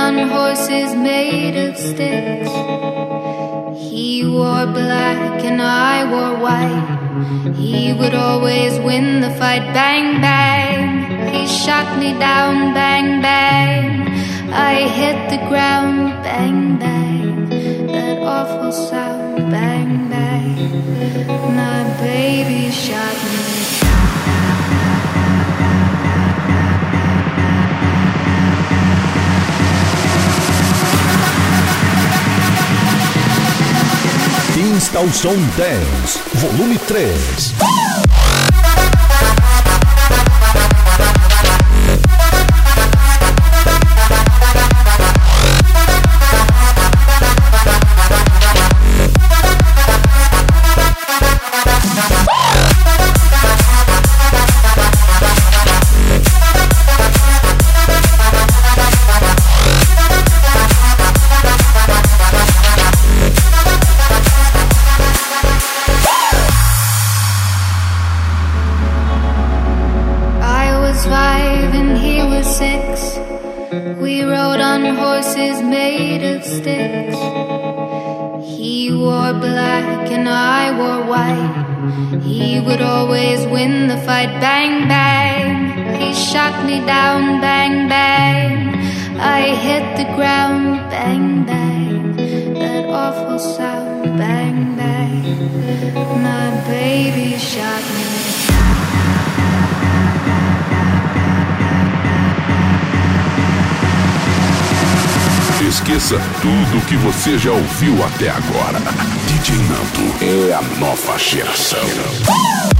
on horses made of sticks. He wore black and I wore white. He would always win the fight. Bang, bang, he shot me down. Bang, bang, I hit the ground. Bang, bang, that awful sound. Bang, bang, my baby shot me. Insta o som 10, volume 3. We rode on horses made of sticks. He wore black and I wore white. He would always win the fight. Bang, bang, he shot me down. Bang, bang, I hit the ground. Bang, bang, that awful sound. Bang, bang, my baby shot me. Esqueça tudo que você já ouviu até agora. DJ Nando é a nova geração.